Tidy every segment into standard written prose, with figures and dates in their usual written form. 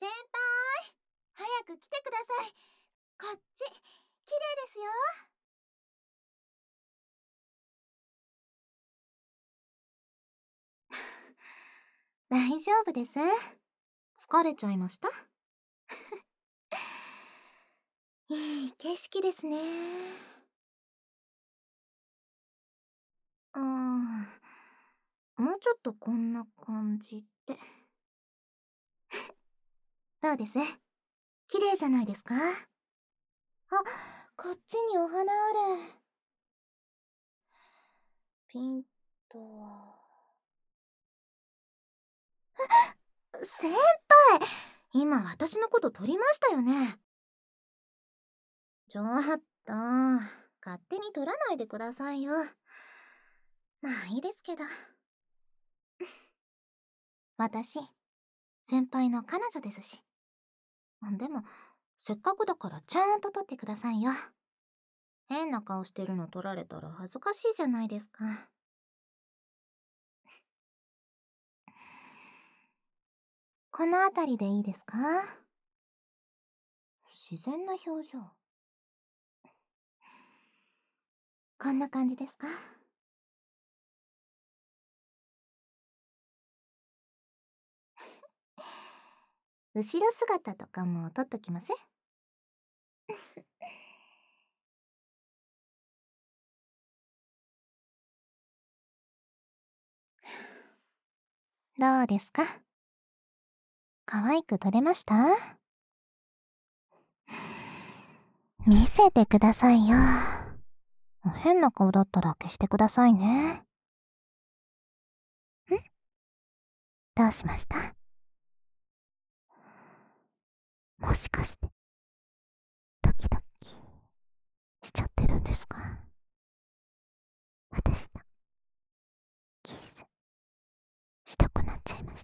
先輩、早く来てください。こっち、綺麗ですよ。大丈夫です。疲れちゃいました？いい景色ですね。もうちょっとこんな感じで。どうです？綺麗じゃないですか？あ、こっちにお花ある。ピントは。先輩、今私のこと撮りましたよね。ちょっと、勝手に撮らないでくださいよ。まあいいですけど。私、先輩の彼女ですし。でも、せっかくだからちゃんと撮ってくださいよ。変な顔してるの撮られたら恥ずかしいじゃないですか。この辺りでいいですか？自然な表情。こんな感じですか？後ろ姿とかも撮っときます？どうですか？可愛く撮れました？見せてくださいよ。変な顔だったら消してくださいね。どうしました？もしかして、ドキドキしちゃってるんですか？私とキスしたくなっちゃいました。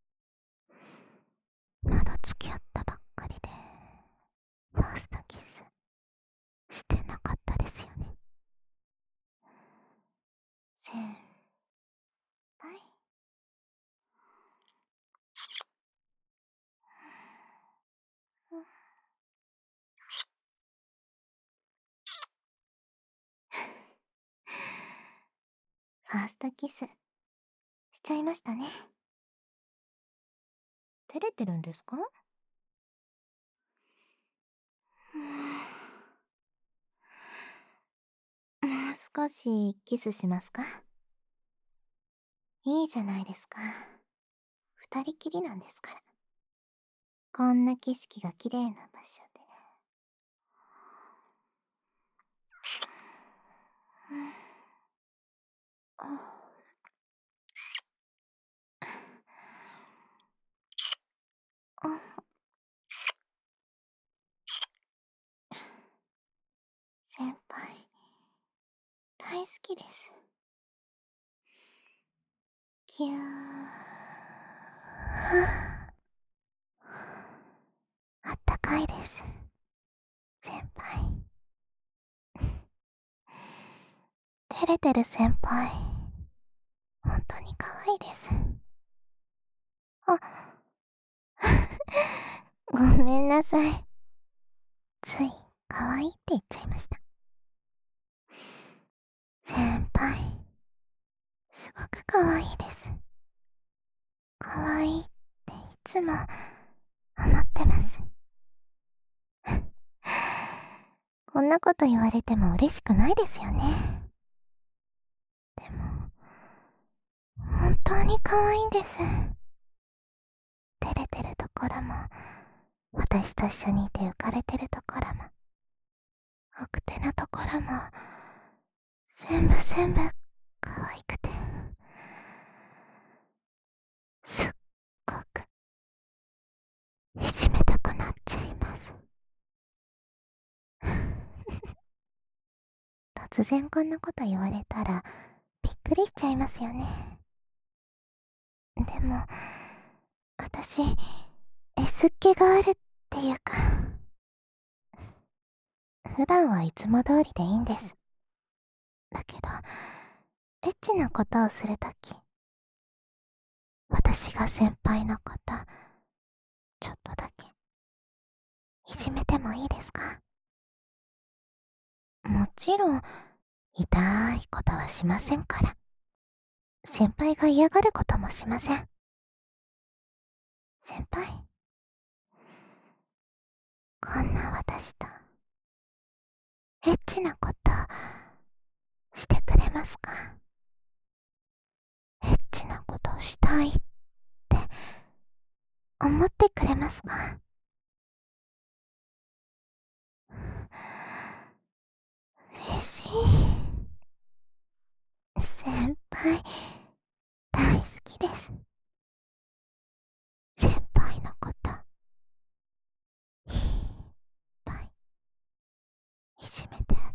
まだ付き合ったばっかりで、ファーストキスしてなかったですよね。先輩。ファーストキスしちゃいましたね。照れてるんですか？もう少しキスしますか？いいじゃないですか。二人きりなんですから。こんな景色が綺麗な場所で。先輩、大好きです。ぎゅー。あったかいです。先輩。照れてる先輩。本当に可愛いです。あ、ごめんなさい。つい可愛いって言っちゃいました。先輩、すごく可愛いです。可愛いっていつも思ってます。こんなこと言われても嬉しくないですよね。でも、本当に可愛いんです。照れてるところも、私と一緒にいて浮かれてるところも、奥手なところも、全部可愛くて、すっごくいじめたくなっちゃいます。突然こんなこと言われたらびっくりしちゃいますよね。でも、私、S っ気があるっていうか、普段はいつも通りでいいんです。だけど、エッチなことをするとき、私が先輩のこと、 ちょっとだけいじめてもいいですか？もちろん痛いことはしませんから。先輩が嫌がることもしません。先輩、こんな私とエッチなことしてくれますか？エッチなことしたいって思ってくれますか？嬉しい。先輩、大好きです。先輩のこと、いっぱいいじめて